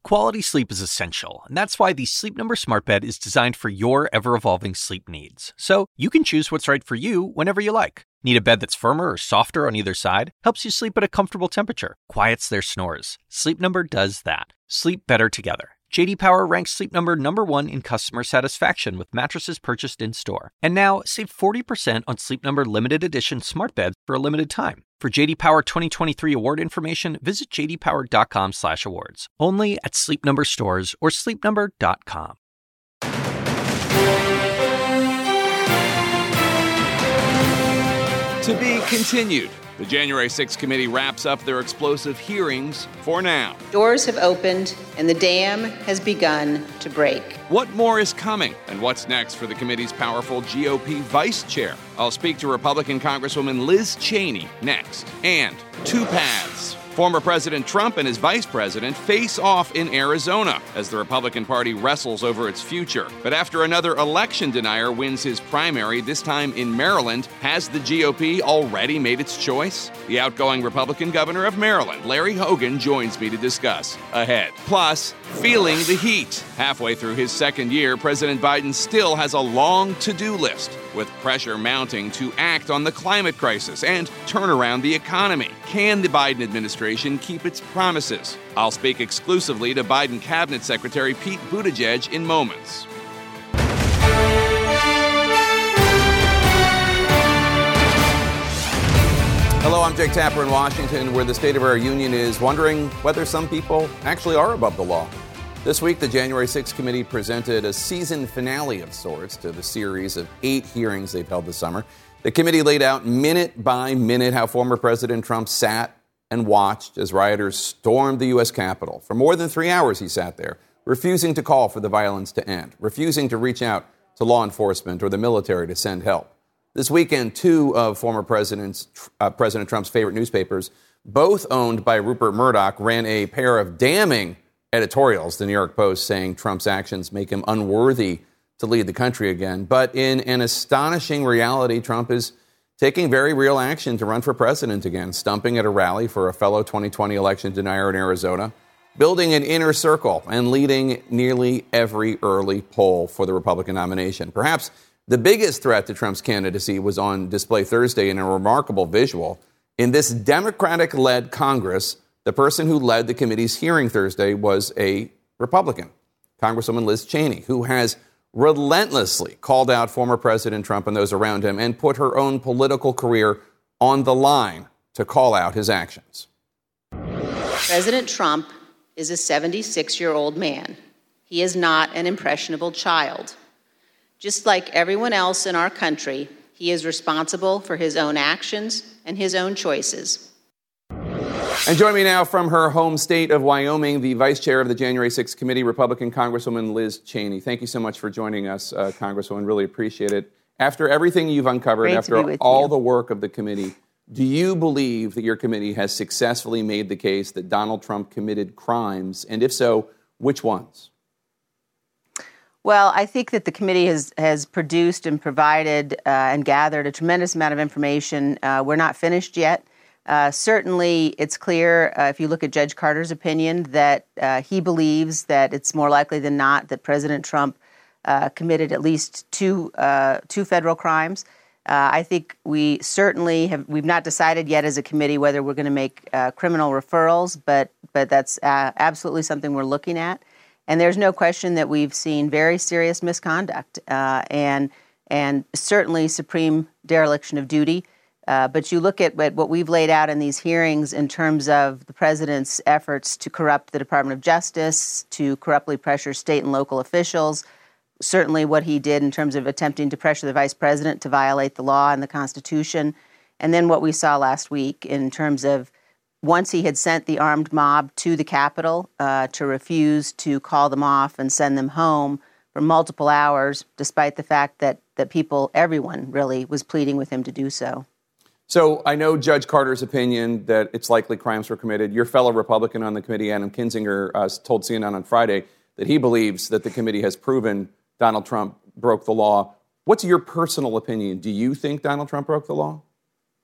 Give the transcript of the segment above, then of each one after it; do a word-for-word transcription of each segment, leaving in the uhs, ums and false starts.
Quality sleep is essential, and that's why the Sleep Number Smart Bed is designed for your ever-evolving sleep needs. So you can choose what's right for you whenever you like. Need a bed that's firmer or softer on either side? Helps you sleep at a comfortable temperature. Quiets their snores. Sleep Number does that. Sleep better together. J D Power ranks Sleep Number number one in customer satisfaction with mattresses purchased in-store. And now, save forty percent on Sleep Number limited edition smart beds for a limited time. For J D Power twenty twenty-three award information, visit j d power dot com slash awards. Only at Sleep Number stores or sleep number dot com. To be continued. The January sixth committee wraps up their explosive hearings for now. Doors have opened and the dam has begun to break. What more is coming, and what's next for the committee's powerful G O P vice chair? I'll speak to Republican Congresswoman Liz Cheney next. And two paths. Former President Trump and his vice president face off in Arizona as the Republican Party wrestles over its future. But after another election denier wins his primary, this time in Maryland, has the G O P already made its choice? The outgoing Republican governor of Maryland, Larry Hogan, joins me to discuss ahead. Plus, feeling the heat. Halfway through his second year, President Biden still has a long to-do list, with pressure mounting to act on the climate crisis and turn around the economy. Can the Biden administration keep its promises? I'll speak exclusively to Biden Cabinet Secretary Pete Buttigieg in moments. Hello, I'm Jake Tapper in Washington, where the state of our union is wondering whether some people actually are above the law. This week, the January sixth committee presented a season finale of sorts to the series of eight hearings they've held this summer. The committee laid out minute by minute how former President Trump sat and watched as rioters stormed the U S Capitol. For more than three hours, he sat there, refusing to call for the violence to end, refusing to reach out to law enforcement or the military to send help. This weekend, two of former President's, uh, President Trump's favorite newspapers, both owned by Rupert Murdoch, ran a pair of damning editorials, the New York Post saying Trump's actions make him unworthy to lead the country again. But in an astonishing reality, Trump is taking very real action to run for president again, stumping at a rally for a fellow twenty twenty election denier in Arizona, building an inner circle and leading nearly every early poll for the Republican nomination. Perhaps the biggest threat to Trump's candidacy was on display Thursday in a remarkable visual. In this Democratic-led Congress, the person who led the committee's hearing Thursday was a Republican, Congresswoman Liz Cheney, who has relentlessly called out former President Trump and those around him and put her own political career on the line to call out his actions. President Trump is a seventy-six-year-old man. He is not an impressionable child. Just like everyone else in our country, he is responsible for his own actions and his own choices. And join me now from her home state of Wyoming, the vice chair of the January sixth committee, Republican Congresswoman Liz Cheney. Thank you so much for joining us, uh, Congresswoman. Really appreciate it. After everything you've uncovered, Great after all you. the work of the committee, do you believe that your committee has successfully made the case that Donald Trump committed crimes? And if so, which ones? Well, I think that the committee has, has produced and provided uh, and gathered a tremendous amount of information. Uh, we're not finished yet. Uh, certainly, it's clear, uh, if you look at Judge Carter's opinion, that uh, he believes that it's more likely than not that President Trump uh, committed at least two uh, two federal crimes. Uh, I think we certainly have, we've not decided yet as a committee whether we're going to make uh, criminal referrals, but but that's uh, absolutely something we're looking at. And there's no question that we've seen very serious misconduct uh, and and certainly supreme dereliction of duty. Uh, but you look at what we've laid out in these hearings in terms of the president's efforts to corrupt the Department of Justice, to corruptly pressure state and local officials, certainly what he did in terms of attempting to pressure the vice president to violate the law and the Constitution, and then what we saw last week in terms of once he had sent the armed mob to the Capitol uh, to refuse to call them off and send them home for multiple hours, despite the fact that, that people, everyone really, was pleading with him to do so. So I know Judge Carter's opinion that it's likely crimes were committed. Your fellow Republican on the committee, Adam Kinzinger, uh, told C N N on Friday that he believes that the committee has proven Donald Trump broke the law. What's your personal opinion? Do you think Donald Trump broke the law?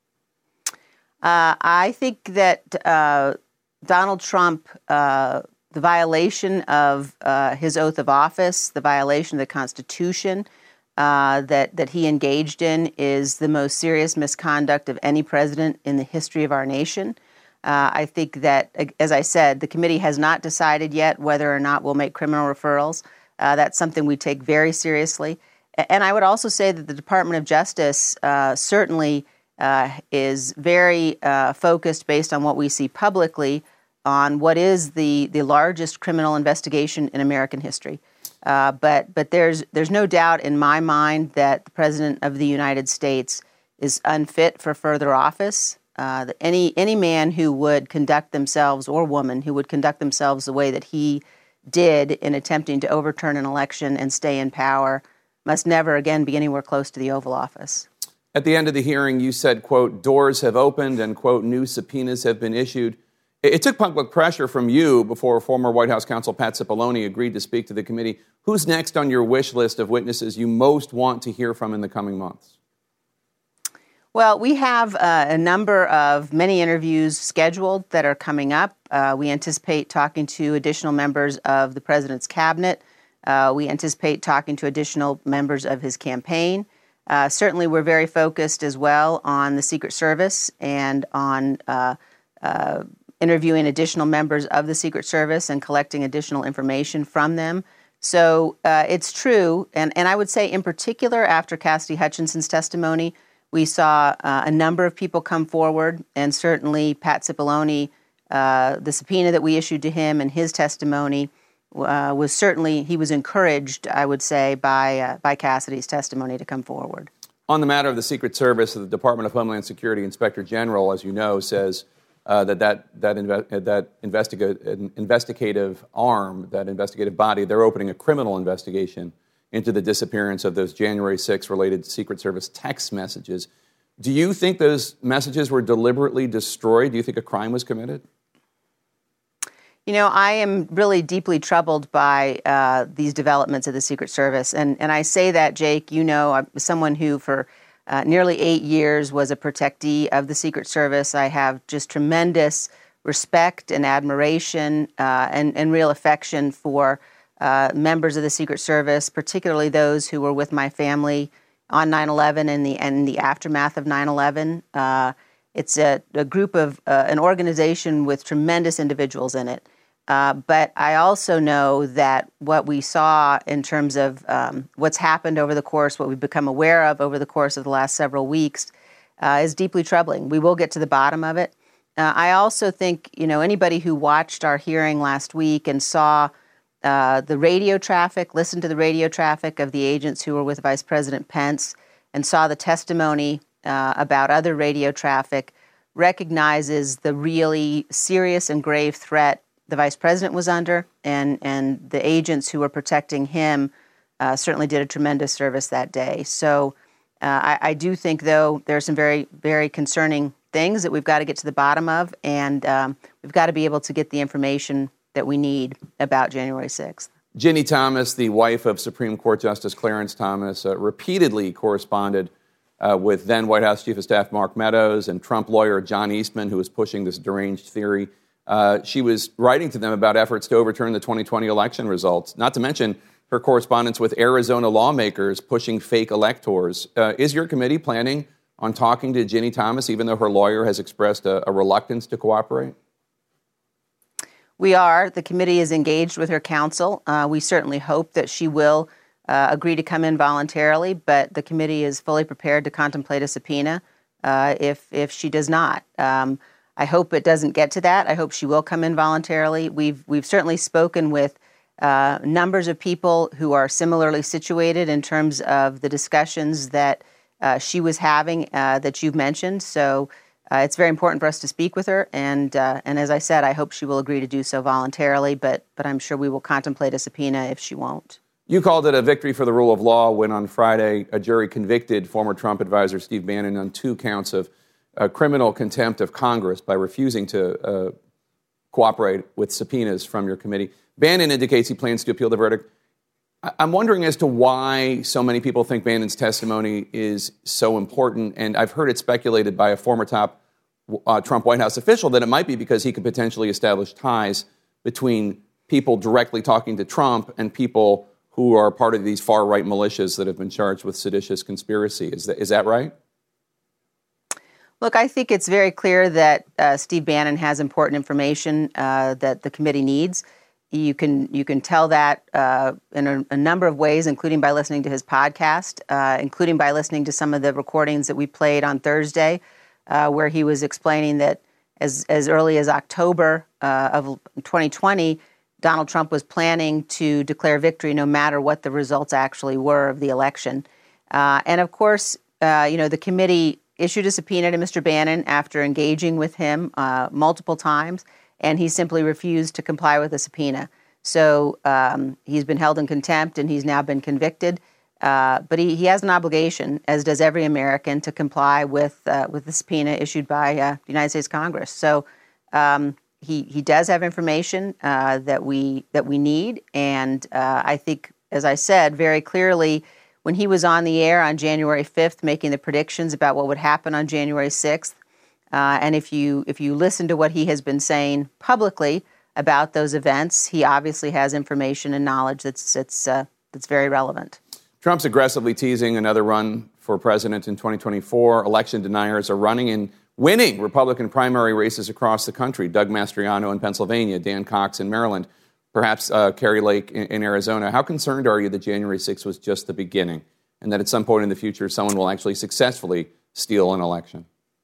Uh, I think that uh, Donald Trump uh, the violation of uh, his oath of office, the violation of the Constitution uh, that, that he engaged in is the most serious misconduct of any president in the history of our nation. Uh, I think that, as I said, the committee has not decided yet whether or not we'll make criminal referrals. Uh, that's something we take very seriously. And I would also say that the Department of Justice uh, certainly uh, is very uh, focused, based on what we see publicly, on what is the, the largest criminal investigation in American history. Uh, but but there's there's no doubt in my mind that the President of the United States is unfit for further office. Uh, that any any man who would conduct themselves, or woman who would conduct themselves the way that he did in attempting to overturn an election and stay in power must never again be anywhere close to the Oval Office. At the end of the hearing, you said, quote, doors have opened and, quote, new subpoenas have been issued. It, it took public pressure from you before former White House counsel Pat Cipollone agreed to speak to the committee. Who's next on your wish list of witnesses you most want to hear from in the coming months? Well, we have uh, a number of many interviews scheduled that are coming up. Uh, we anticipate talking to additional members of the president's cabinet. Uh, we anticipate talking to additional members of his campaign. Uh, certainly, we're very focused as well on the Secret Service and on uh, uh, interviewing additional members of the Secret Service and collecting additional information from them. So uh, it's true, and, and I would say in particular after Cassidy Hutchinson's testimony, we saw uh, a number of people come forward, and certainly Pat Cipollone, uh, the subpoena that we issued to him and his testimony uh, was certainly, he was encouraged, I would say, by uh, by Cassidy's testimony to come forward. On the matter of the Secret Service, the Department of Homeland Security Inspector General, as you know, says uh, that that that, inve- that investiga- investigative arm, that investigative body, they're opening a criminal investigation into the disappearance of those January sixth related Secret Service text messages. Do you think those messages were deliberately destroyed? Do you think a crime was committed? You know, I am really deeply troubled by uh, these developments of the Secret Service. And, and I say that, Jake, you know, I'm someone who for uh, nearly eight years was a protectee of the Secret Service. I have just tremendous respect and admiration uh, and, and real affection for Uh, members of the Secret Service, particularly those who were with my family on nine eleven and the and the aftermath of nine eleven. Uh, it's a, a group of uh, an organization with tremendous individuals in it. Uh, but I also know that what we saw in terms of um, what's happened over the course, what we've become aware of over the course of the last several weeks, uh, is deeply troubling. We will get to the bottom of it. Uh, I also think, you know, anybody who watched our hearing last week and saw Uh, the radio traffic, listened to the radio traffic of the agents who were with Vice President Pence and saw the testimony uh, about other radio traffic, recognizes the really serious and grave threat the Vice President was under, and, and the agents who were protecting him uh, certainly did a tremendous service that day. So uh, I, I do think, though, there are some very, very concerning things that we've got to get to the bottom of, and um, we've got to be able to get the information that we need about January sixth. Ginny Thomas, the wife of Supreme Court Justice Clarence Thomas, uh, repeatedly corresponded uh, with then White House Chief of Staff Mark Meadows and Trump lawyer John Eastman, who was pushing this deranged theory. Uh, she was writing to them about efforts to overturn the twenty twenty election results, not to mention her correspondence with Arizona lawmakers pushing fake electors. Uh, is your committee planning on talking to Ginny Thomas, even though her lawyer has expressed a, a reluctance to cooperate? We are. The committee is engaged with her counsel. Uh, we certainly hope that she will uh, agree to come in voluntarily, but the committee is fully prepared to contemplate a subpoena uh, if if she does not. Um, I hope it doesn't get to that. I hope she will come in voluntarily. We've we've certainly spoken with uh, numbers of people who are similarly situated in terms of the discussions that uh, she was having uh, that you've mentioned. So. Uh, it's very important for us to speak with her, and uh, and as I said, I hope she will agree to do so voluntarily, but but I'm sure we will contemplate a subpoena if she won't. You called it a victory for the rule of law when on Friday a jury convicted former Trump advisor Steve Bannon on two counts of uh, criminal contempt of Congress by refusing to uh, cooperate with subpoenas from your committee. Bannon indicates he plans to appeal the verdict. I'm wondering as to why so many people think Bannon's testimony is so important, and I've heard it speculated by a former top uh, Trump White House official that it might be because he could potentially establish ties between people directly talking to Trump and people who are part of these far-right militias that have been charged with seditious conspiracy. Is that, is that right? Look, I think it's very clear that uh, Steve Bannon has important information uh, that the committee needs. You can you can tell that uh, in a, a number of ways, including by listening to his podcast, uh, including by listening to some of the recordings that we played on Thursday, uh, where he was explaining that as as early as October uh, of twenty twenty, Donald Trump was planning to declare victory no matter what the results actually were of the election. Uh, and of course, uh, you know, the committee issued a subpoena to Mister Bannon after engaging with him uh, multiple times, and he simply refused to comply with the subpoena. So um, he's been held in contempt, and he's now been convicted. Uh, but he, he has an obligation, as does every American, to comply with uh, with the subpoena issued by uh, the United States Congress. So um, he he does have information uh, that we that we need, and uh, I think, as I said very clearly, when he was on the air on January fifth making the predictions about what would happen on January sixth, uh, and if you if you listen to what he has been saying publicly about those events, he obviously has information and knowledge that's that's uh, that's very relevant. Trump's aggressively teasing another run for president in twenty twenty-four. Election deniers are running and winning Republican primary races across the country. Doug Mastriano in Pennsylvania, Dan Cox in Maryland, perhaps uh, Kari Lake in, in Arizona. How concerned are you that January sixth was just the beginning and that at some point in the future someone will actually successfully steal an election?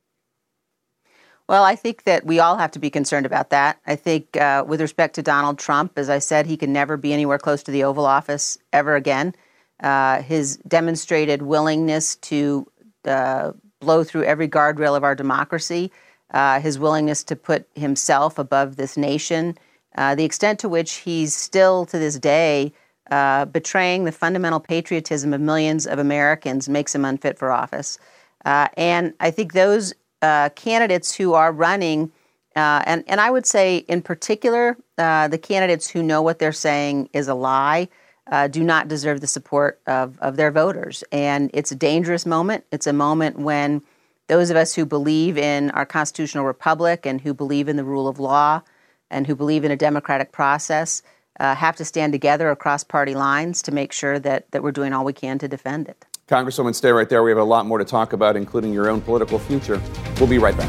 Well, I think that we all have to be concerned about that. I think uh, with respect to Donald Trump, as I said, he can never be anywhere close to the Oval Office ever again. Uh, his demonstrated willingness to uh, blow through every guardrail of our democracy, uh, his willingness to put himself above this nation, uh, the extent to which he's still to this day uh, betraying the fundamental patriotism of millions of Americans makes him unfit for office. Uh, and I think those uh, candidates who are running, uh, and, and I would say in particular, uh, the candidates who know what they're saying is a lie, Uh, do not deserve the support of, of their voters. And it's a dangerous moment. It's a moment when those of us who believe in our constitutional republic and who believe in the rule of law and who believe in a democratic process uh, have to stand together across party lines to make sure that, that we're doing all we can to defend it. Congresswoman, stay right there. We have a lot more to talk about, including your own political future. We'll be right back.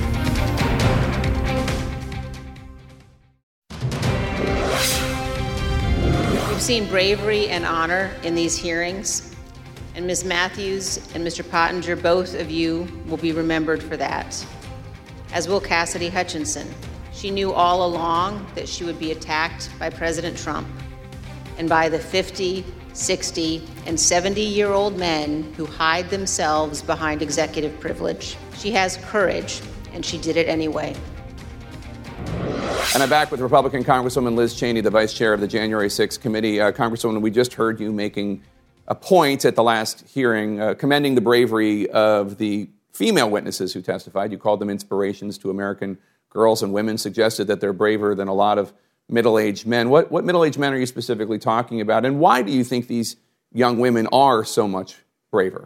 We've seen bravery and honor in these hearings, and Miz Matthews and Mister Pottinger, both of you will be remembered for that, as will Cassidy Hutchinson. She knew all along that she would be attacked by President Trump and by the fifty, sixty, and seventy-year-old men who hide themselves behind executive privilege. She has courage, and she did it anyway. And I'm back with Republican Congresswoman Liz Cheney, the vice chair of the January sixth committee. Uh, Congresswoman, we just heard you making a point at the last hearing, uh, commending the bravery of the female witnesses who testified. You called them inspirations to American girls and women, suggested that they're braver than a lot of middle-aged men. What, what middle-aged men are you specifically talking about? And why do you think these young women are so much braver?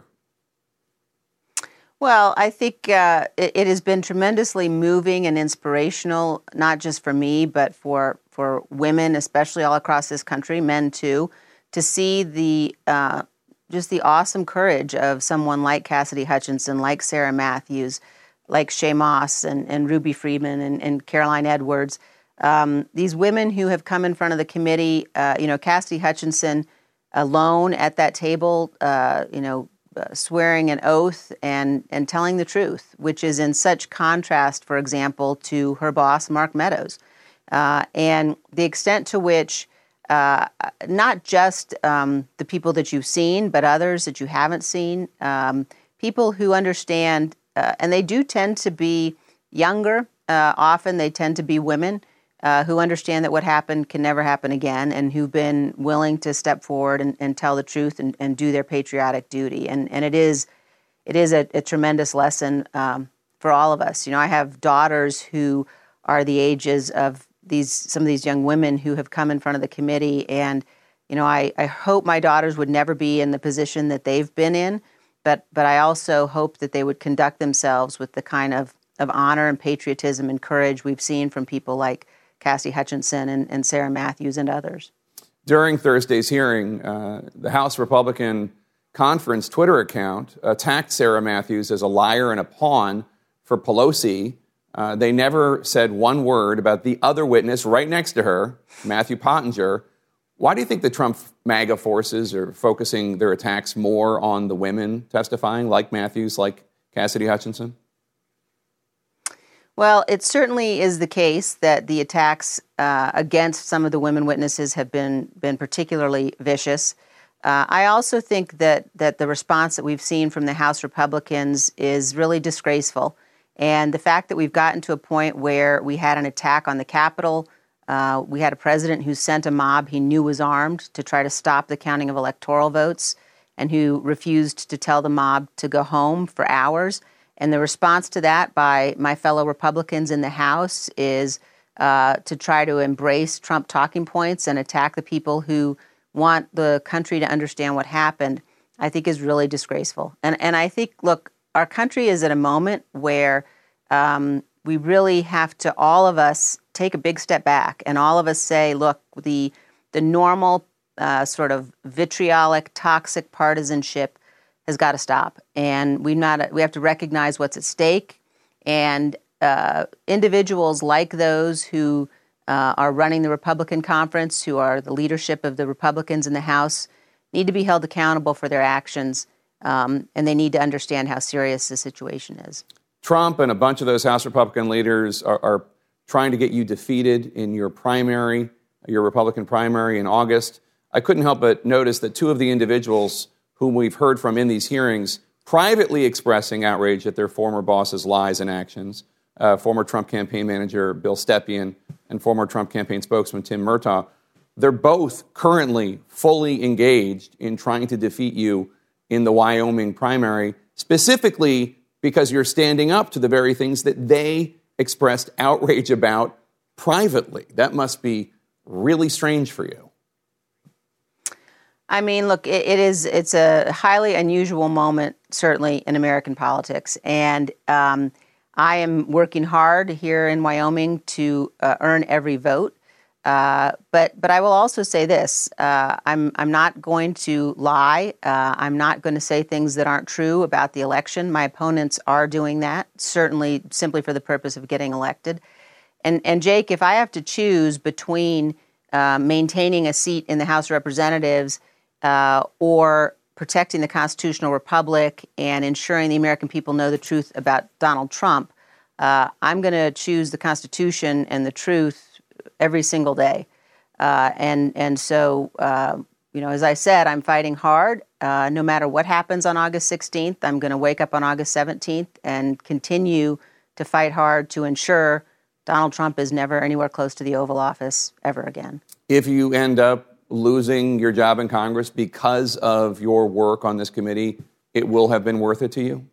Well, I think uh, it, it has been tremendously moving and inspirational, not just for me, but for for women, especially all across this country, men too, to see the uh, just the awesome courage of someone like Cassidy Hutchinson, like Sarah Matthews, like Shaye Moss and, and Ruby Freeman and, and Caroline Edwards. Um, these women who have come in front of the committee, uh, you know, Cassidy Hutchinson alone at that table, uh, you know, Uh, swearing an oath and, and telling the truth, which is in such contrast, for example, to her boss, Mark Meadows. Uh, and the extent to which uh, not just um, the people that you've seen, but others that you haven't seen, um, people who understand, uh, and they do tend to be younger, uh, often they tend to be women, Uh, who understand that what happened can never happen again and who've been willing to step forward and, and tell the truth and, and do their patriotic duty. And and it is it is a, a tremendous lesson um, for all of us. You know, I have daughters who are the ages of these some of these young women who have come in front of the committee. And, you know, I, I hope my daughters would never be in the position that they've been in, but but I also hope that they would conduct themselves with the kind of, of honor and patriotism and courage we've seen from people like Cassidy Hutchinson and, and Sarah Matthews and others. During Thursday's hearing, uh, the House Republican Conference Twitter account attacked Sarah Matthews as a liar and a pawn for Pelosi. Uh, they never said one word about the other witness right next to her, Matthew Pottinger. Why do you think the Trump MAGA forces are focusing their attacks more on the women testifying, like Matthews, like Cassidy Hutchinson? Well, it certainly is the case that the attacks uh, against some of the women witnesses have been been particularly vicious. Uh, I also think that that the response that we've seen from the House Republicans is really disgraceful. And the fact that we've gotten to a point where we had an attack on the Capitol, uh, we had a president who sent a mob he knew was armed to try to stop the counting of electoral votes and who refused to tell the mob to go home for hours. And the response to that by my fellow Republicans in the House is uh, to try to embrace Trump talking points and attack the people who want the country to understand what happened, I think is really disgraceful. And and I think, look, our country is at a moment where um, we really have to, all of us, take a big step back and all of us say, look, the the normal uh, sort of vitriolic, toxic partisanship has got to stop. And we not we have to recognize what's at stake. And uh, individuals like those who uh, are running the Republican conference, who are the leadership of the Republicans in the House, need to be held accountable for their actions. Um, and they need to understand how serious the situation is. Trump and a bunch of those House Republican leaders are, are trying to get you defeated in your primary, your Republican primary in August. I couldn't help but notice that two of the individuals whom we've heard from in these hearings privately expressing outrage at their former boss's lies and actions, uh, former Trump campaign manager Bill Stepien and former Trump campaign spokesman Tim Murtaugh, they're both currently fully engaged in trying to defeat you in the Wyoming primary, specifically because you're standing up to the very things that they expressed outrage about privately. That must be really strange for you. I mean, look, it, it is, it's a highly unusual moment, certainly in American politics. And um, I am working hard here in Wyoming to uh, earn every vote. Uh, but but I will also say this, uh, I'm I'm not going to lie. Uh, I'm not going to say things that aren't true about the election. My opponents are doing that, certainly simply for the purpose of getting elected. And, and Jake, if I have to choose between uh, maintaining a seat in the House of Representatives uh, or protecting the constitutional republic and ensuring the American people know the truth about Donald Trump, uh, I'm going to choose the Constitution and the truth every single day. Uh, and and so, uh, you know, as I said, I'm fighting hard. Uh, no matter what happens on August sixteenth, I'm going to wake up on August seventeenth and continue to fight hard to ensure Donald Trump is never anywhere close to the Oval Office ever again. If you end up losing your job in Congress because of your work on this committee, it will have been worth it to you?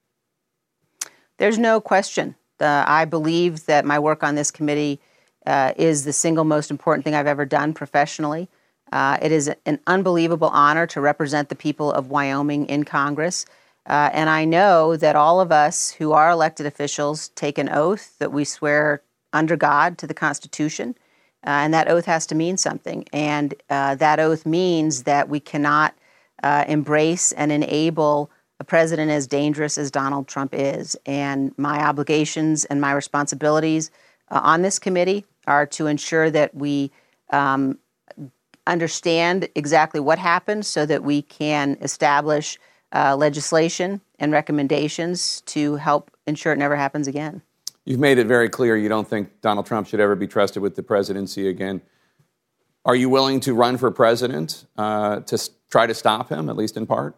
There's no question. Uh, I believe that my work on this committee Uh, is the single most important thing I've ever done professionally. Uh, it is an unbelievable honor to represent the people of Wyoming in Congress. Uh, and I know that all of us who are elected officials take an oath that we swear under God to the Constitution. Uh, and that oath has to mean something. And uh, that oath means that we cannot uh, embrace and enable a president as dangerous as Donald Trump is. And my obligations and my responsibilities uh, on this committee are to ensure that we um, understand exactly what happened so that we can establish uh, legislation and recommendations to help ensure it never happens again. You've made it very clear you don't think Donald Trump should ever be trusted with the presidency again. Are you willing to run for president uh, to s- try to stop him, at least in part?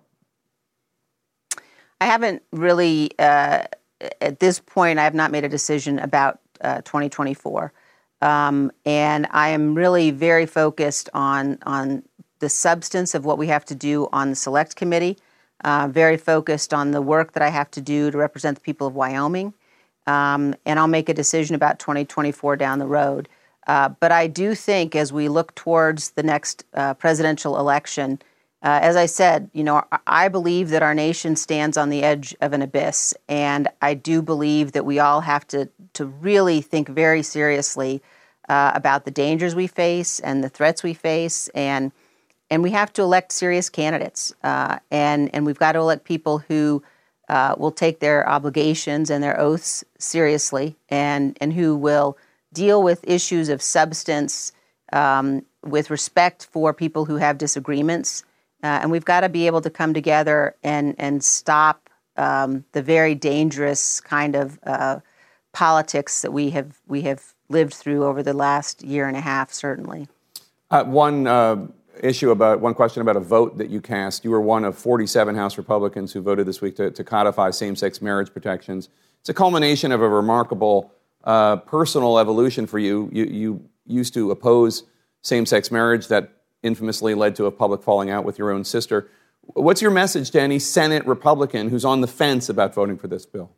I haven't really, uh, at this point, I have not made a decision about uh, twenty twenty-four. Um, and I am really very focused on on the substance of what we have to do on the Select Committee, uh, very focused on the work that I have to do to represent the people of Wyoming. Um, and I'll make a decision about twenty twenty-four down the road. Uh, but I do think as we look towards the next uh, presidential election, uh, as I said, you know, I believe that our nation stands on the edge of an abyss. And I do believe that we all have to, to really think very seriously uh, about the dangers we face and the threats we face, and and we have to elect serious candidates, uh, and and we've got to elect people who uh, will take their obligations and their oaths seriously, and and who will deal with issues of substance um, with respect for people who have disagreements. Uh, and we've got to be able to come together and, and stop um, the very dangerous kind of uh, politics that we have we have lived through over the last year and a half, certainly. Uh, one uh, issue about, one question about a vote that you cast. You were one of forty-seven House Republicans who voted this week to, to codify same-sex marriage protections. It's a culmination of a remarkable uh, personal evolution for you. You, you used to oppose same-sex marriage that infamously led to a public falling out with your own sister. What's your message to any Senate Republican who's on the fence about voting for this bill?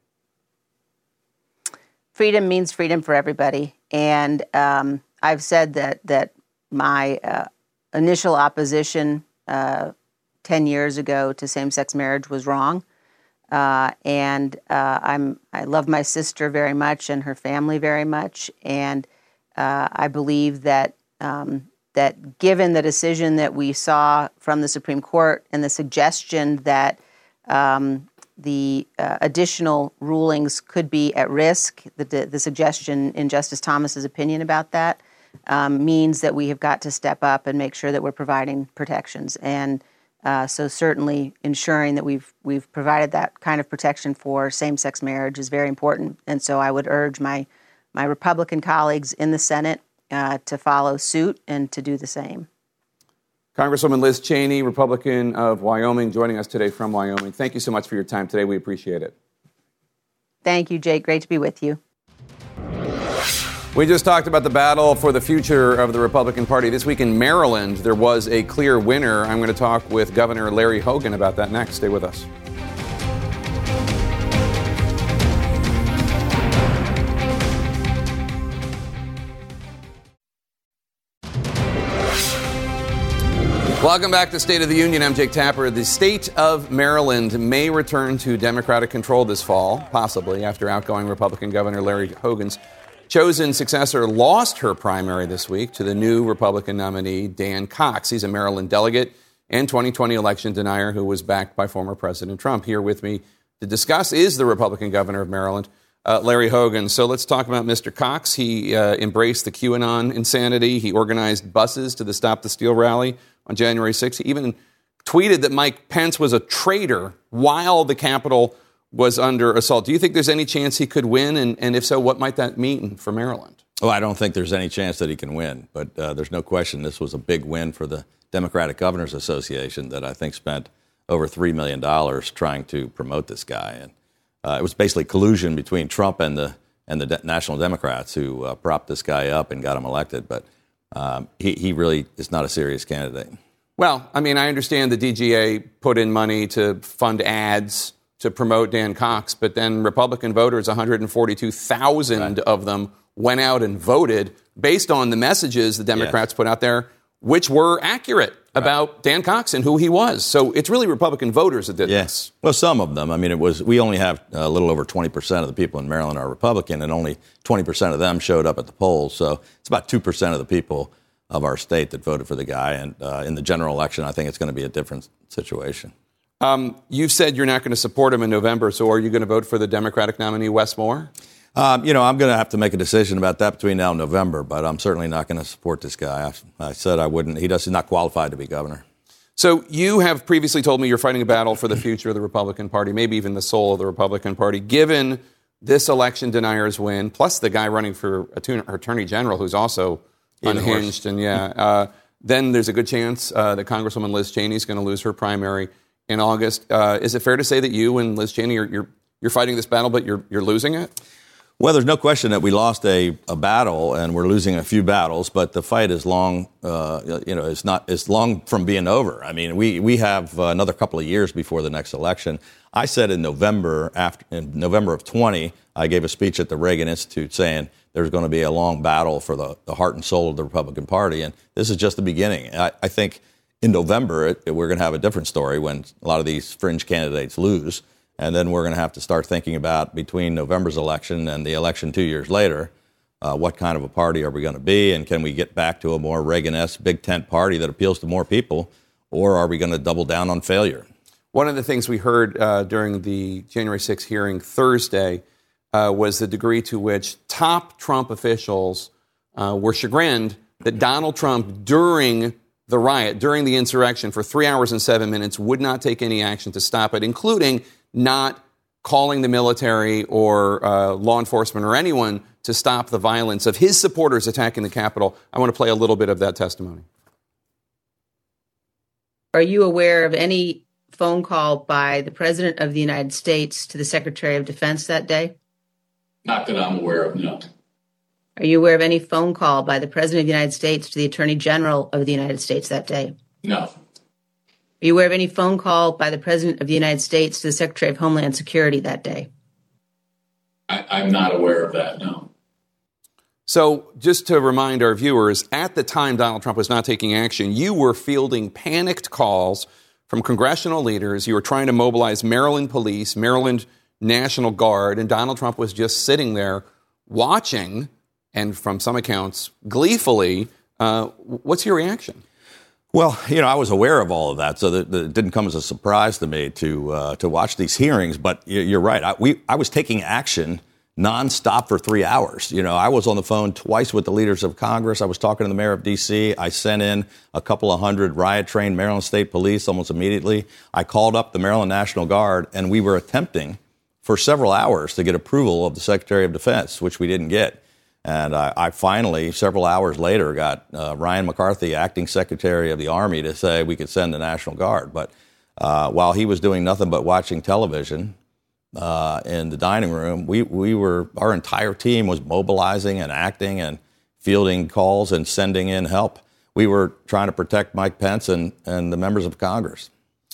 Freedom means freedom for everybody. And um, I've said that that my uh, initial opposition uh, ten years ago to same-sex marriage was wrong. Uh, and uh, I'm I love my sister very much and her family very much. And uh, I believe that um, that given the decision that we saw from the Supreme Court and the suggestion that um, the uh, additional rulings could be at risk, the, the, the suggestion in Justice Thomas's opinion about that um, means that we have got to step up and make sure that we're providing protections. And uh, so certainly ensuring that we've we've provided that kind of protection for same-sex marriage is very important. And so I would urge my my Republican colleagues in the Senate Uh, to follow suit and to do the same. Congresswoman Liz Cheney, Republican of Wyoming, joining us today from Wyoming. Thank you so much for your time today. We appreciate it. Thank you, Jake. Great to be with you. We just talked about the battle for the future of the Republican Party. This week in Maryland, there was a clear winner. I'm going to talk with Governor Larry Hogan about that next. Stay with us. Welcome back to State of the Union. I'm Jake Tapper. The state of Maryland may return to Democratic control this fall, possibly after outgoing Republican Governor Larry Hogan's chosen successor lost her primary this week to the new Republican nominee, Dan Cox. He's a Maryland delegate and twenty twenty election denier who was backed by former President Trump. Here with me to discuss is the Republican governor of Maryland, uh, Larry Hogan. So let's talk about Mister Cox. He uh, embraced the QAnon insanity. He organized buses to the Stop the Steal rally on January sixth. He even tweeted that Mike Pence was a traitor while the Capitol was under assault. Do you think there's any chance he could win? And, and if so, what might that mean for Maryland? Oh, I don't think there's any chance that he can win. But uh, there's no question this was a big win for the Democratic Governors Association that I think spent over three million dollars trying to promote this guy. And uh, it was basically collusion between Trump and the and the De- National Democrats who uh, propped this guy up and got him elected. But Um, he, he really is not a serious candidate. Well, I mean, I understand the D G A put in money to fund ads to promote Dan Cox, but then Republican voters, one hundred forty-two thousand right. of them, went out and voted based on the messages the Democrats yes. put out there, which were accurate right. about Dan Cox and who he was. So it's really Republican voters that did yes. this. Well, some of them. I mean, it was. We only have a little over twenty percent of the people in Maryland are Republican, and only twenty percent of them showed up at the polls. So it's about two percent of the people of our state that voted for the guy. And uh, in the general election, I think it's going to be a different situation. Um, you've said you're not going to support him in November. So are you going to vote for the Democratic nominee, Wes Moore? Um, you know, I'm going to have to make a decision about that between now and November, but I'm certainly not going to support this guy. I, I said I wouldn't. He does, he's not qualified to be governor. So you have previously told me you're fighting a battle for the future of the Republican Party, maybe even the soul of the Republican Party. Given this election denier's win, plus the guy running for Attorney General who's also even unhinged, worse. and yeah, uh, then there's a good chance uh, that Congresswoman Liz Cheney is going to lose her primary in August. Uh, is it fair to say that you and Liz Cheney are you're, you're fighting this battle, but you're you're losing it? Well, there's no question that we lost a, a battle, and we're losing a few battles. But the fight is long. Uh, you know, it's not. It's long from being over. I mean, we we have uh, another couple of years before the next election. I said in November, after in November of twenty, I gave a speech at the Reagan Institute saying there's going to be a long battle for the, the heart and soul of the Republican Party, and this is just the beginning. I, I think in November it, we're going to have a different story when a lot of these fringe candidates lose. And then we're going to have to start thinking about between November's election and the election two years later, Uh, what kind of a party are we going to be? And can we get back to a more Reagan-esque big tent party that appeals to more people? Or are we going to double down on failure? One of the things we heard uh, during the January sixth hearing Thursday uh, was the degree to which top Trump officials uh, were chagrined that Donald Trump, during the riot, during the insurrection, for three hours and seven minutes, would not take any action to stop it, including not calling the military or uh, law enforcement or anyone to stop the violence of his supporters attacking the Capitol. I want to play a little bit of that testimony. Are you aware of any phone call by the President of the United States to the Secretary of Defense that day? Not that I'm aware of, no. Are you aware of any phone call by the President of the United States to the Attorney General of the United States that day? No. Are you aware of any phone call by the President of the United States to the Secretary of Homeland Security that day? I, I'm not aware of that, no. So just to remind our viewers, at the time Donald Trump was not taking action, you were fielding panicked calls from congressional leaders. You were trying to mobilize Maryland police, Maryland National Guard, and Donald Trump was just sitting there watching, and from some accounts, gleefully. Uh, what's your reaction? Well, you know, I was aware of all of that, so that, that it didn't come as a surprise to me to uh, to watch these hearings. But you're right. I, we, I was taking action nonstop for three hours. You know, I was on the phone twice with the leaders of Congress. I was talking to the mayor of D C. I sent in a couple of hundred riot-trained Maryland State Police almost immediately. I called up the Maryland National Guard, and we were attempting for several hours to get approval of the Secretary of Defense, which we didn't get. And I, I finally, several hours later, got uh, Ryan McCarthy, acting Secretary of the Army, to say we could send the National Guard. But uh, while he was doing nothing but watching television uh, in the dining room, we, we were, our entire team was mobilizing and acting and fielding calls and sending in help. We were trying to protect Mike Pence and, and the members of Congress.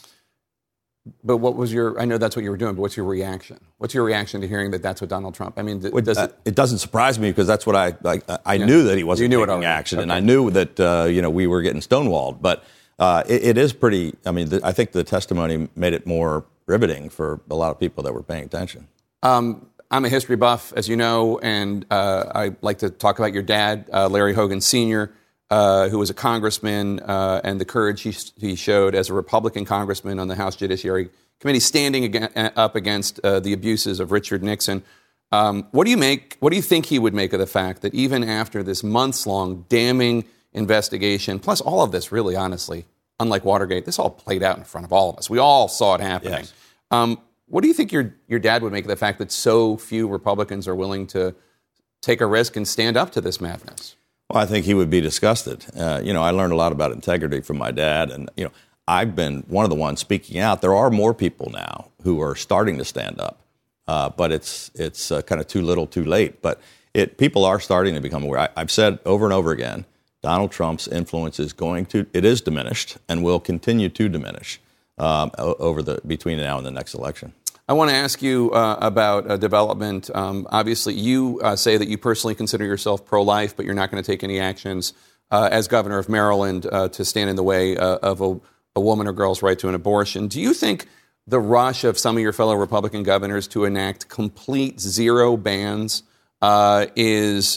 But what was your, I know that's what you were doing, but what's your reaction? What's your reaction to hearing that that's what Donald Trump, I mean, th- does it? It doesn't surprise me because that's what I, I, I yeah. knew that he wasn't you knew taking it action. Okay. And I knew that, uh, you know, we were getting stonewalled. But uh, it, it is pretty, I mean, th- I think the testimony made it more riveting for a lot of people that were paying attention. Um, I'm a history buff, as you know, and uh, I like to talk about your dad, uh, Larry Hogan Senior, Uh, who was a congressman, uh, and the courage he, he showed as a Republican congressman on the House Judiciary Committee, standing against, up against uh, the abuses of Richard Nixon. Um, what do you make? What do you think he would make of the fact that even after this months-long damning investigation, plus all of this, really, honestly, unlike Watergate, this all played out in front of all of us. We all saw it happening. Yes. Um, what do you think your your dad would make of the fact that so few Republicans are willing to take a risk and stand up to this madness? Well, I think he would be disgusted. Uh, you know, I learned a lot about integrity from my dad, and, you know, I've been one of the ones speaking out. There are more people now who are starting to stand up, uh, but it's it's uh, kind of too little, too late. But it people are starting to become aware. I, I've said over and over again, Donald Trump's influence is going to, it is diminished and will continue to diminish um, over the between now and the next election. I want to ask you uh, about uh, development. Um, obviously, you uh, say that you personally consider yourself pro-life, but you're not going to take any actions uh, as governor of Maryland uh, to stand in the way uh, of a, a woman or girl's right to an abortion. Do you think the rush of some of your fellow Republican governors to enact complete zero bans uh, is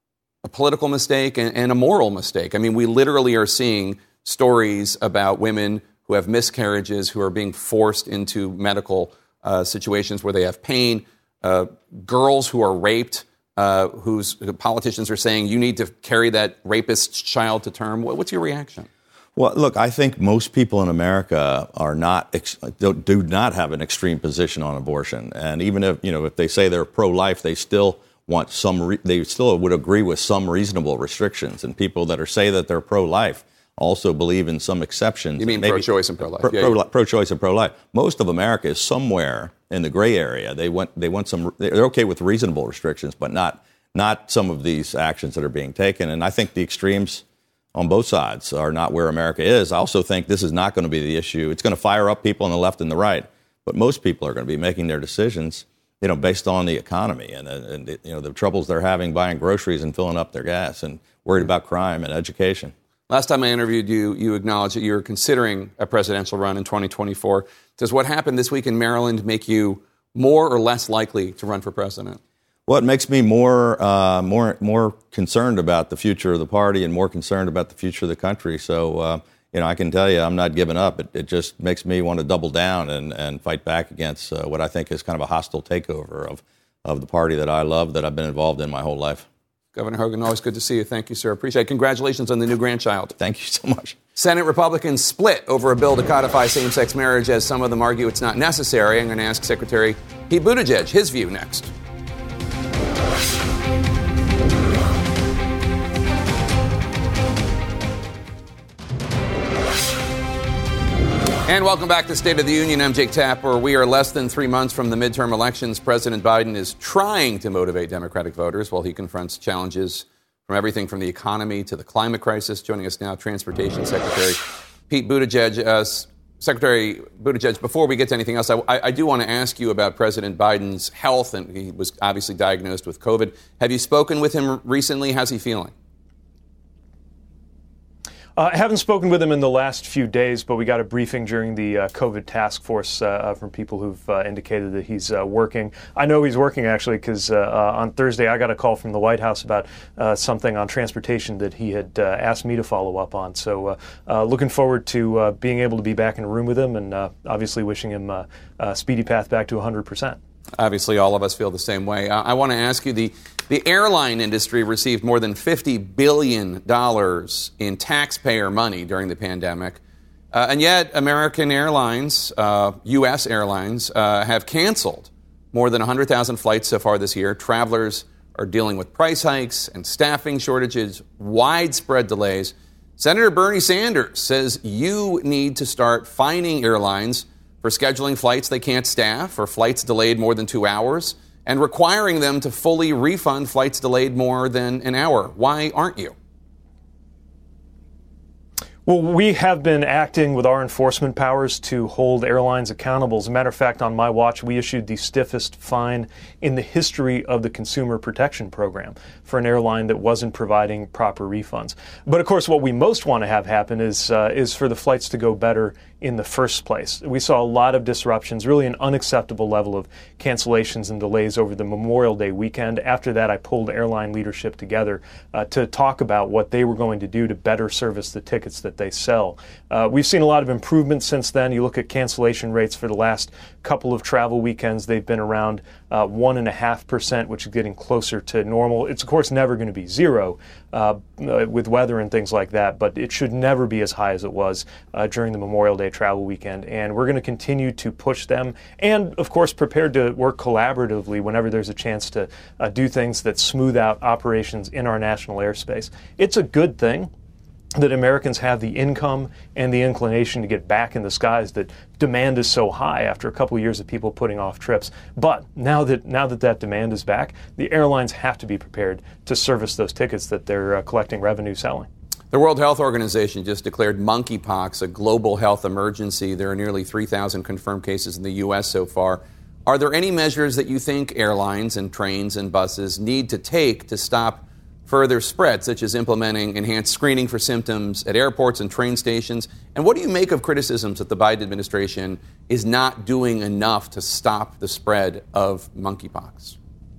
a political mistake and, and a moral mistake? I mean, we literally are seeing stories about women who have miscarriages, who are being forced into medical Uh, situations where they have pain, uh, girls who are raped, uh, whose politicians are saying you need to carry that rapist's child to term. What's your reaction? Well, look, I think most people in America are not ex- do not have an extreme position on abortion, and even if you know if they say they're pro-life, they still want some. Re- they still would agree with some reasonable restrictions. And people that are say that they're pro-life also believe in some exceptions. You mean maybe, pro-choice and pro-life? Pro, yeah, pro, yeah. Pro-choice and pro-life. Most of America is somewhere in the gray area. They want they want some. They're okay with reasonable restrictions, but not not some of these actions that are being taken. And I think the extremes on both sides are not where America is. I also think this is not going to be the issue. It's going to fire up people on the left and the right, but most people are going to be making their decisions, you know, based on the economy and and you know the troubles they're having buying groceries and filling up their gas and worried about crime and education. Last time I interviewed you, you acknowledged that you were considering a presidential run in twenty twenty-four. Does what happened this week in Maryland make you more or less likely to run for president? Well, it makes me more, uh, more, more concerned about the future of the party and more concerned about the future of the country. So, uh, you know, I can tell you I'm not giving up. It, it just makes me want to double down and, and fight back against uh, what I think is kind of a hostile takeover of, of the party that I love, that I've been involved in my whole life. Governor Hogan, always good to see you. Thank you, sir. Appreciate it. Congratulations on the new grandchild. Thank you so much. Senate Republicans split over a bill to codify same-sex marriage, as some of them argue it's not necessary. I'm going to ask Secretary Pete Buttigieg his view next. And welcome back to State of the Union. I'm Jake Tapper. We are less than three months from the midterm elections. President Biden is trying to motivate Democratic voters while he confronts challenges from everything from the economy to the climate crisis. Joining us now, Transportation Secretary Pete Buttigieg. Uh, Secretary Buttigieg, before we get to anything else, I, I do want to ask you about President Biden's health. And he was obviously diagnosed with COVID. Have you spoken with him recently? How's he feeling? Uh, I haven't spoken with him in the last few days, but we got a briefing during the uh, COVID task force uh, from people who've uh, indicated that he's uh, working. I know he's working, actually, because uh, uh, on Thursday I got a call from the White House about uh, something on transportation that he had uh, asked me to follow up on. So uh, uh, looking forward to uh, being able to be back in a room with him and uh, obviously wishing him uh, a speedy path back to one hundred percent. Obviously, all of us feel the same way. Uh, I want to ask you, the, the airline industry received more than fifty billion dollars in taxpayer money during the pandemic. Uh, and yet, American Airlines, uh, U S airlines, uh, have canceled more than one hundred thousand flights so far this year. Travelers are dealing with price hikes and staffing shortages, widespread delays. Senator Bernie Sanders says you need to start fining airlines for scheduling flights they can't staff or flights delayed more than two hours and requiring them to fully refund flights delayed more than an hour. Why aren't you? Well, we have been acting with our enforcement powers to hold airlines accountable. As a matter of fact, on my watch, we issued the stiffest fine in the history of the Consumer Protection Program for an airline that wasn't providing proper refunds. But of course, what we most want to have happen is uh, is for the flights to go better in the first place. We saw a lot of disruptions, really an unacceptable level of cancellations and delays over the Memorial Day weekend. After that, I pulled airline leadership together uh, to talk about what they were going to do to better service the tickets that they sell. Uh, we've seen a lot of improvements since then. You look at cancellation rates for the last couple of travel weekends, they've been around uh, one and a half percent, which is getting closer to normal. It's of course never going to be zero uh, uh, with weather and things like that, but it should never be as high as it was uh, during the Memorial Day travel weekend. And we're going to continue to push them and, of course, prepared to work collaboratively whenever there's a chance to uh, do things that smooth out operations in our national airspace. It's a good thing that Americans have the income and the inclination to get back in the skies, that demand is so high after a couple of years of people putting off trips. But now that now that that demand is back, the airlines have to be prepared to service those tickets that they're uh, collecting revenue selling. The World Health Organization just declared monkeypox a global health emergency. There are nearly three thousand confirmed cases in the U S so far. Are there any measures that you think airlines and trains and buses need to take to stop further spread, such as implementing enhanced screening for symptoms at airports and train stations? And what do you make of criticisms that the Biden administration is not doing enough to stop the spread of monkeypox?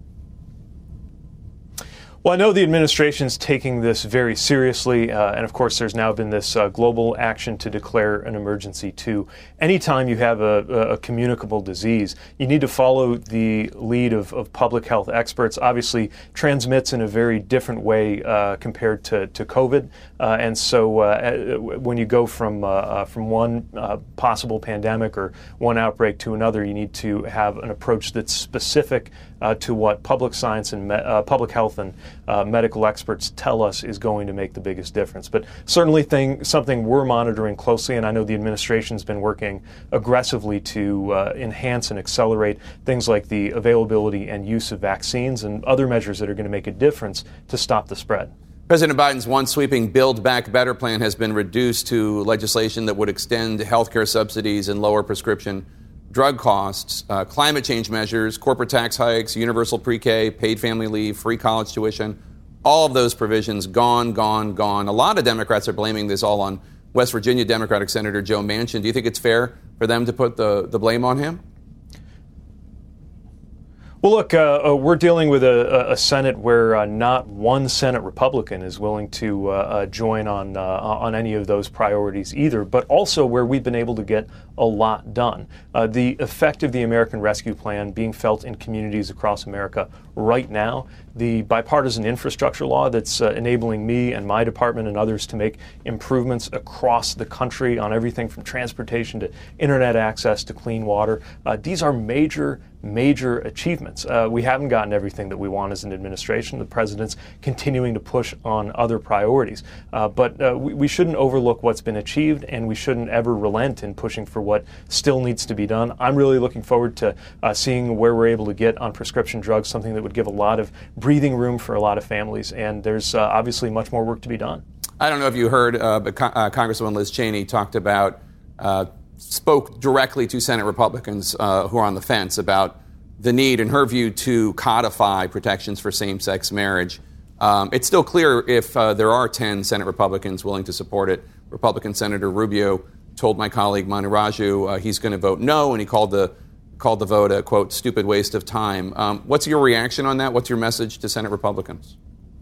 Well, I know the administration's taking this very seriously, uh, and of course there's now been this uh, global action to declare an emergency too. Anytime you have a, a communicable disease, you need to follow the lead of, of public health experts. Obviously, transmits in a very different way uh, compared to, to COVID, uh, and so uh, when you go from uh, uh, from one uh, possible pandemic or one outbreak to another, you need to have an approach that's specific uh, to what public science and me- uh, public health and Uh, medical experts tell us is going to make the biggest difference. But certainly thing, something we're monitoring closely, and I know the administration's been working aggressively to uh, enhance and accelerate things like the availability and use of vaccines and other measures that are going to make a difference to stop the spread. President Biden's once sweeping Build Back Better plan has been reduced to legislation that would extend health care subsidies and lower prescription drug costs, uh, climate change measures, corporate tax hikes, universal pre-K, paid family leave, free college tuition, all of those provisions gone, gone, gone. A lot of Democrats are blaming this all on West Virginia Democratic Senator Joe Manchin. Do you think it's fair for them to put the, the blame on him? Well, look, uh, uh, we're dealing with a, a Senate where uh, not one Senate Republican is willing to uh, uh, join on uh, on any of those priorities either, but also where we've been able to get a lot done. Uh, the effect of the American Rescue Plan being felt in communities across America right now, the bipartisan infrastructure law that's uh, enabling me and my department and others to make improvements across the country on everything from transportation to internet access to clean water. Uh, these are major major achievements. Uh, we haven't gotten everything that we want as an administration. The president's continuing to push on other priorities. Uh, but uh, we, we shouldn't overlook what's been achieved, and we shouldn't ever relent in pushing for what still needs to be done. I'm really looking forward to uh, seeing where we're able to get on prescription drugs, something that would give a lot of breathing room for a lot of families. And there's uh, obviously much more work to be done. I don't know if you heard, uh, but Con- uh, Congresswoman Liz Cheney talked about uh, spoke directly to Senate Republicans uh, who are on the fence about the need, in her view, to codify protections for same-sex marriage. Um, it's still clear if uh, there are ten Senate Republicans willing to support it. Republican Senator Rubio told my colleague Manu Raju uh, he's going to vote no, and he called the called the vote a, quote, stupid waste of time. Um, what's your reaction on that? What's your message to Senate Republicans?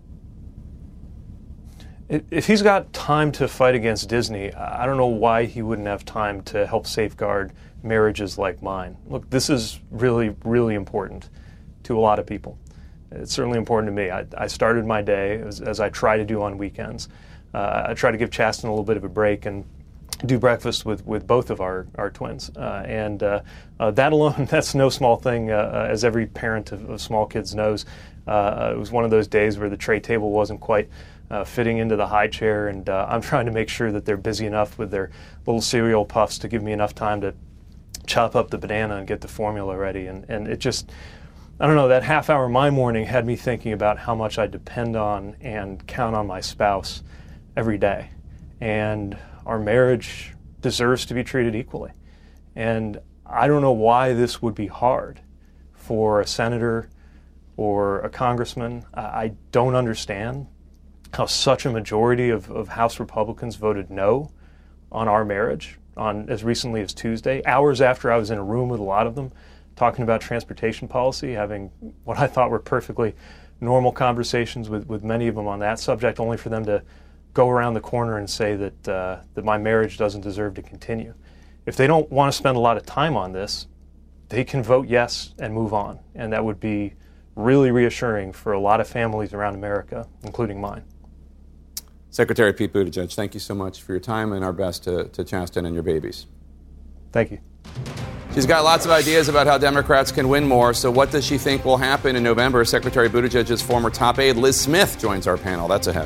If he's got time to fight against Disney, I don't know why he wouldn't have time to help safeguard marriages like mine. Look, this is really, really important to a lot of people. It's certainly important to me. I, I started my day, as, as I try to do on weekends. Uh, I try to give Chasten a little bit of a break and do breakfast with, with both of our, our twins. Uh, and uh, uh, that alone, that's no small thing, uh, as every parent of, of small kids knows. Uh, it was one of those days where the tray table wasn't quite Uh, fitting into the high chair, and uh, I'm trying to make sure that they're busy enough with their little cereal puffs to give me enough time to chop up the banana and get the formula ready. And, and it just, I don't know, that half hour my morning had me thinking about how much I depend on and count on my spouse every day. And our marriage deserves to be treated equally. And I don't know why this would be hard for a senator or a congressman. I, I don't understand how such a majority of, of House Republicans voted no on our marriage on as recently as Tuesday, hours after I was in a room with a lot of them talking about transportation policy, having what I thought were perfectly normal conversations with, with many of them on that subject, only for them to go around the corner and say that, uh, that my marriage doesn't deserve to continue. If they don't want to spend a lot of time on this, they can vote yes and move on. And that would be really reassuring for a lot of families around America, including mine. Secretary Pete Buttigieg, thank you so much for your time, and our best to, to Chasten and your babies. Thank you. She's got lots of ideas about how Democrats can win more, so what does she think will happen in November? Secretary Buttigieg's former top aide, Liz Smith, joins our panel. That's ahead.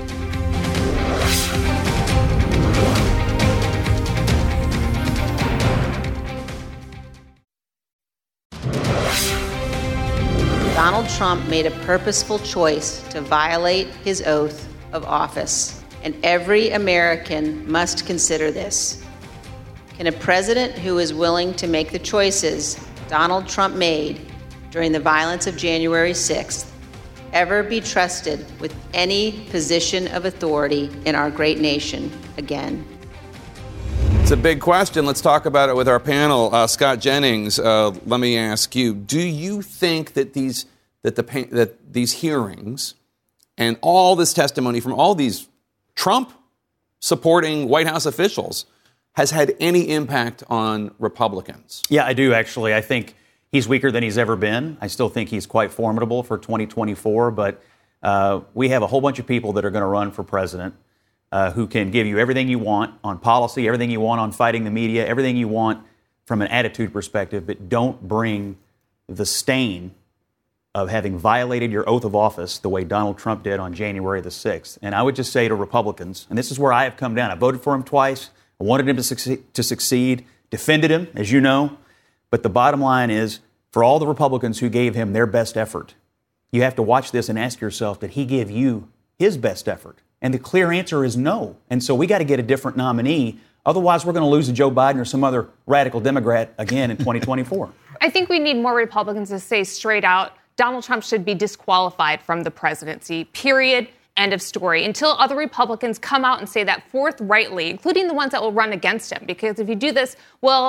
Donald Trump made a purposeful choice to violate his oath of office, and every American must consider this. Can a president who is willing to make the choices Donald Trump made during the violence of January sixth ever be trusted with any position of authority in our great nation again? It's a big question. Let's talk about it with our panel. Uh, Scott Jennings, uh, let me ask you: do you think that these that the that these hearings and all this testimony from all these Trump-supporting White House officials has had any impact on Republicans? Yeah, I do, actually. I think he's weaker than he's ever been. I still think he's quite formidable for twenty twenty-four, but uh, we have a whole bunch of people that are going to run for president uh, who can give you everything you want on policy, everything you want on fighting the media, everything you want from an attitude perspective, but don't bring the stain of having violated your oath of office the way Donald Trump did on January the sixth. And I would just say to Republicans, and this is where I have come down. I voted for him twice. I wanted him to succeed, to succeed, defended him, as you know. But the bottom line is, for all the Republicans who gave him their best effort, you have to watch this and ask yourself, did he give you his best effort? And the clear answer is no. And so we got to get a different nominee. Otherwise, we're going to lose to Joe Biden or some other radical Democrat again in twenty twenty-four. I think we need more Republicans to say straight out, Donald Trump should be disqualified from the presidency, period, end of story, until other Republicans come out and say that forthrightly, including the ones that will run against him. Because if you do this, well,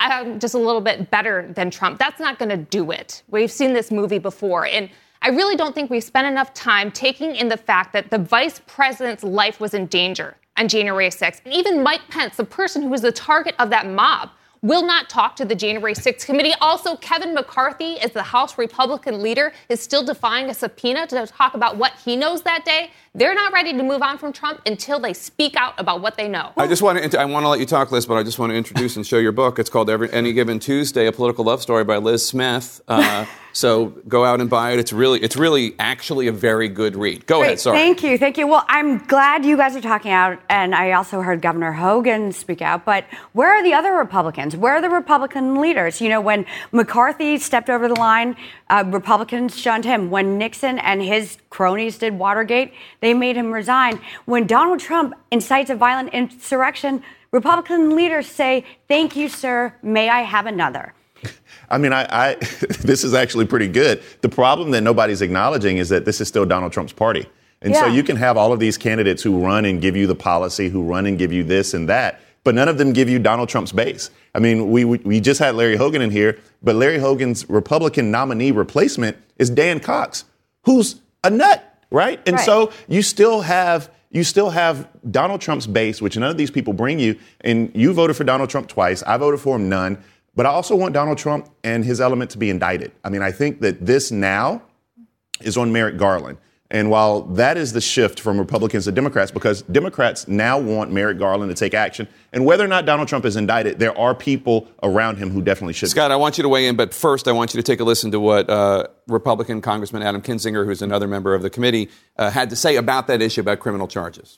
I'm just a little bit better than Trump. That's not going to do it. We've seen this movie before. And I really don't think we spent enough time taking in the fact that the vice president's life was in danger on January sixth. And even Mike Pence, the person who was the target of that mob, will not talk to the January sixth committee. Also, Kevin McCarthy, as the House Republican leader, is still defying a subpoena to talk about what he knows that day. They're not ready to move on from Trump until they speak out about what they know. I just want to, I want to let you talk, Liz, but I just want to introduce and show your book. It's called Every, Any Given Tuesday, A Political Love Story by Liz Smith. Uh, so go out and buy it. It's really, it's really actually a very good read. Go Great. ahead, sorry. Thank you, thank you. Well, I'm glad you guys are talking out, and I also heard Governor Hogan speak out, but where are the other Republicans? Where are the Republican leaders? You know, when McCarthy stepped over the line, uh, Republicans shunned him. When Nixon and his cronies did Watergate, they made him resign. When Donald Trump incites a violent insurrection, Republican leaders say, thank you, sir, may I have another? I mean, I, I this is actually pretty good. The problem that nobody's acknowledging is that this is still Donald Trump's party. And yeah. so you can have all of these candidates who run and give you the policy, who run and give you this and that, but none of them give you Donald Trump's base. I mean, we we just had Larry Hogan in here, but Larry Hogan's Republican nominee replacement is Dan Cox, who's a nut, right? And right. so you still have you still have Donald Trump's base, which none of these people bring you. And you voted for Donald Trump twice. I voted for him none. But I also want Donald Trump and his element to be indicted. I mean, I think that this now is on Merrick Garland. And while that is the shift from Republicans to Democrats, because Democrats now want Merrick Garland to take action, and whether or not Donald Trump is indicted, there are people around him who definitely should. Scott, I want you to weigh in, but first I want you to take a listen to what uh, Republican Congressman Adam Kinzinger, who's another member of the committee, uh, had to say about that issue about criminal charges.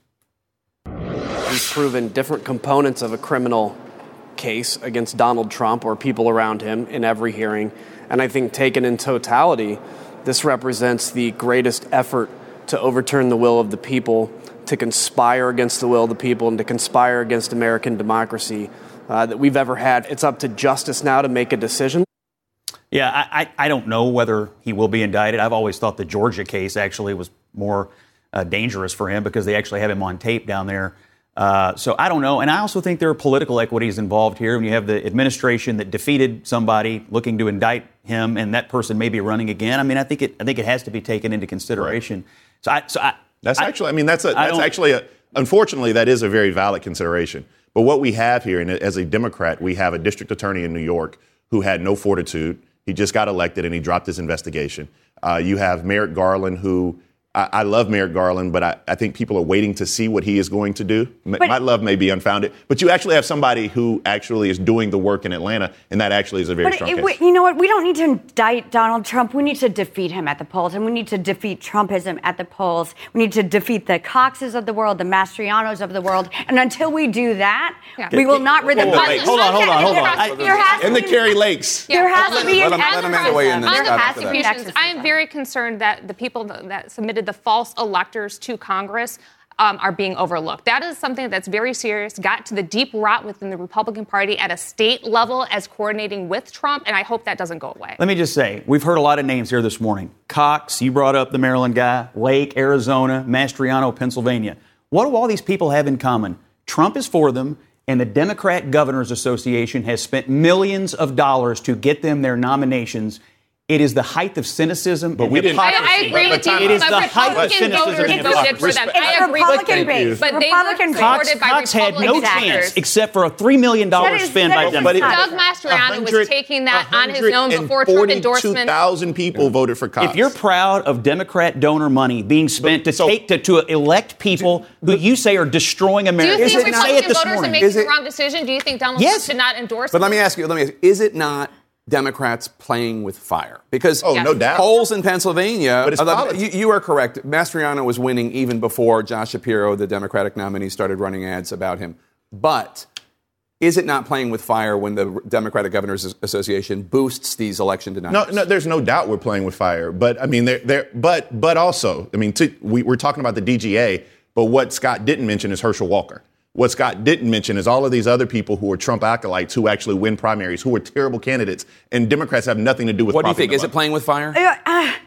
He's proven different components of a criminal case against Donald Trump or people around him in every hearing. And I think taken in totality, this represents the greatest effort to overturn the will of the people, to conspire against the will of the people, and to conspire against American democracy uh, that we've ever had. It's up to justice now to make a decision. Yeah, I, I, I don't know whether he will be indicted. I've always thought the Georgia case actually was more uh, dangerous for him because they actually have him on tape down there. Uh, so I don't know. And I also think there are political equities involved here. When you have the administration that defeated somebody looking to indict him and that person may be running again. I mean, I think it I think it has to be taken into consideration. Right. So I, so I, that's I, actually, I mean, that's a, that's actually a, unfortunately, that is a very valid consideration. But what we have here, and as a Democrat, we have a district attorney in New York who had no fortitude. He just got elected and he dropped his investigation. Uh, you have Merrick Garland, who I, I love Merrick Garland, but I, I think people are waiting to see what he is going to do. But, My love may be unfounded, but you actually have somebody who actually is doing the work in Atlanta, and that actually is a very but strong it, case. You know what? We don't need to indict Donald Trump. We need to defeat him at the polls, and we need to defeat Trumpism at the polls. We need to defeat the Coxes of the world, the Mastrianos of the world, and until we do that, yeah. we will not rid the public. Hold on, hold on, hold on. I, there has and to the be, Kerry Lakes. There has let to be let an him, let him have a way in. On the prosecutions, I am very concerned that the people that submitted the false electors to Congress um, are being overlooked. That is something that's very serious, got to the deep rot within the Republican Party at a state level as coordinating with Trump, and I hope that doesn't go away. Let me just say, we've heard a lot of names here this morning. Cox, you brought up the Maryland guy, Lake, Arizona, Mastriano, Pennsylvania. What do all these people have in common? Trump is for them, and the Democrat Governors Association has spent millions of dollars to get them their nominations. It is the height of cynicism but and we hypocrisy. I, I agree with you. It is but the height of Republican cynicism voters and voted hypocrisy. for them. It's I agree Republican with base. you. But Republican they were Cox, supported by Cox had no Republican chance actors. except for a three million dollars is- spend that by is Democrats. Doug Mastriano was taking that on his own before Trump endorsement. two thousand people voted for Cox. If you're proud of Democrat donor money being spent But- to so- take to, to elect people who you say are destroying Do America, you think say it Republican this voters are morning. making Is the it- wrong decision? Do you think Donald Yes. Trump should not endorse But them? let me ask you, let me ask you, is it not Democrats playing with fire? Because Oh, no doubt. polls in Pennsylvania, But it's uh, politics. you, you are correct. Mastriano was winning even before Josh Shapiro, the Democratic nominee, started running ads about him. But is it not playing with fire when the Democratic Governors Association boosts these election denials? No, no, there's no doubt we're playing with fire. But I mean, there, there, but, but also, I mean, to, we, we're talking about the D G A. But what Scott didn't mention is Herschel Walker. What Scott didn't mention is all of these other people who are Trump acolytes who actually win primaries, who are terrible candidates, and Democrats have nothing to do with. What do you think? propping Is them it playing with fire? Uh, uh,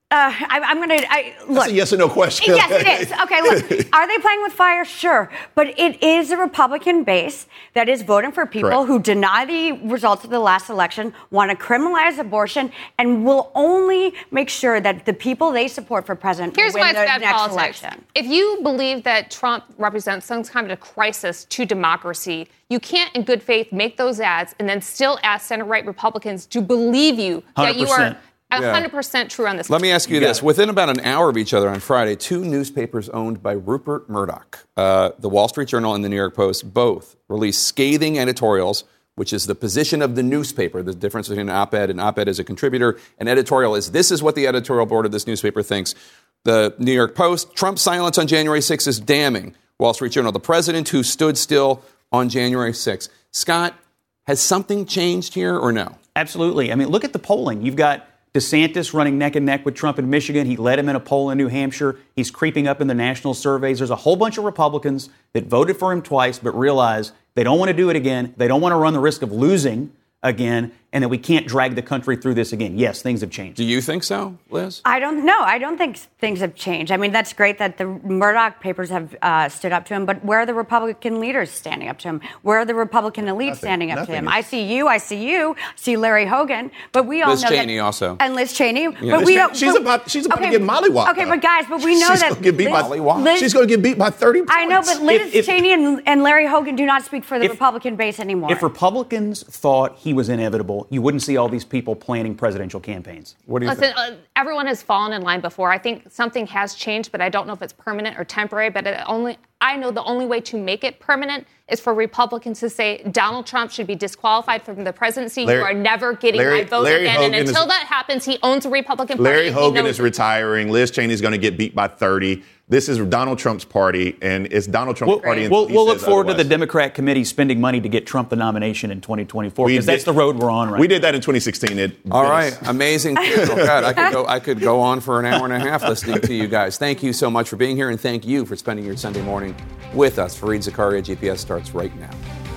Uh, I, I'm going to look. That's a yes or no question. Yes, it is. Okay, look. Are they playing with fire? Sure. But it is a Republican base that is voting for people Correct. who deny the results of the last election, want to criminalize abortion, and will only make sure that the people they support for president Here's win why it's the bad next politics. election. If you believe that Trump represents some kind of a crisis to democracy, you can't, in good faith, make those ads and then still ask center-right Republicans to believe you that you are one hundred percent true on this. Let me ask you, you this. Within about an hour of each other on Friday, two newspapers owned by Rupert Murdoch, uh, the Wall Street Journal and the New York Post, both released scathing editorials, which is the position of the newspaper. The difference between an op-ed and op-ed as a contributor. An editorial is, this is what the editorial board of this newspaper thinks. The New York Post, Trump's silence on January sixth is damning. Wall Street Journal, the president who stood still on January sixth. Scott, has something changed here or no? Absolutely. I mean, look at the polling. You've got DeSantis running neck and neck with Trump in Michigan. He led him in a poll in New Hampshire. He's creeping up in the national surveys. There's a whole bunch of Republicans that voted for him twice but realize they don't want to do it again. They don't want to run the risk of losing again, and that we can't drag the country through this again. Yes, things have changed. Do you think so, Liz? I don't know. I don't think things have changed. I mean, that's great that the Murdoch papers have uh, stood up to him, but where are the Republican leaders standing up to him? Where are the Republican elite Nothing. standing up Nothing to him? is- I see you, I see you, I see Larry Hogan, but we all Liz know Cheney that, also. and Liz Cheney. Yeah. But Liz we Cheney- don't. she's but- about- she's about to okay, get mollywopped, Okay, though. but guys, but we know she's that gonna get beat by Mollywopped? Liz- She's going to get beat by thirty points. I know, but Liz If- if- Cheney and, and Larry Hogan do not speak for the If- Republican base anymore. If Republicans thought he was inevitable, you wouldn't see all these people planning presidential campaigns. What do you Listen, think? uh, everyone has fallen in line before. I think something has changed, but I don't know if it's permanent or temporary. But it only I know the only way to make it permanent is for Republicans to say Donald Trump should be disqualified from the presidency. Larry- you are never getting Larry- my vote Larry again. Hogan and is- until that happens, he owns the Republican Party. Larry He Hogan knows is it. retiring. Liz Cheney's going to get beat by thirty. This is Donald Trump's party, and it's Donald Trump's We'll, party. until we'll, he we'll look says forward to otherwise. the Democrat committee spending money to get Trump the nomination in twenty twenty-four, We because that's did- the road we're on right We now. did that in twenty sixteen. It, All yes. right, amazing. Oh, God, I could go. I could go on for an hour and a half listening to you guys. Thank you so much for being here, and thank you for spending your Sunday morning with us. Fareed Zakaria, G P S starts right now.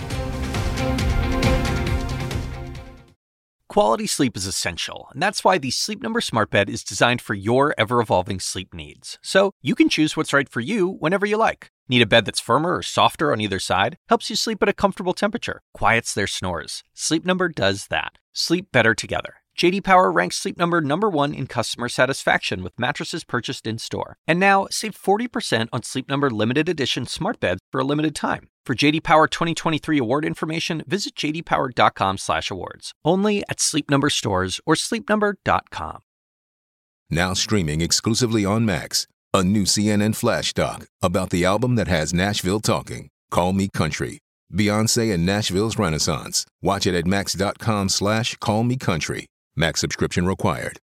Quality sleep is essential, and that's why the Sleep Number Smart Bed is designed for your ever-evolving sleep needs. So you can choose what's right for you whenever you like. Need a bed that's firmer or softer on either side? Helps you sleep at a comfortable temperature. Quiets their snores. Sleep Number does that. Sleep better together. J D Power ranks Sleep Number number one in customer satisfaction with mattresses purchased in-store. And now, save forty percent on Sleep Number limited edition smart beds for a limited time. For J D Power twenty twenty-three award information, visit j d power dot com slash awards. Only at Sleep Number stores or sleep number dot com. Now streaming exclusively on Max, a new C N N flash doc about the album that has Nashville talking, Call Me Country. Beyonce and Nashville's Renaissance. Watch it at max dot com slash call me country. Max subscription required.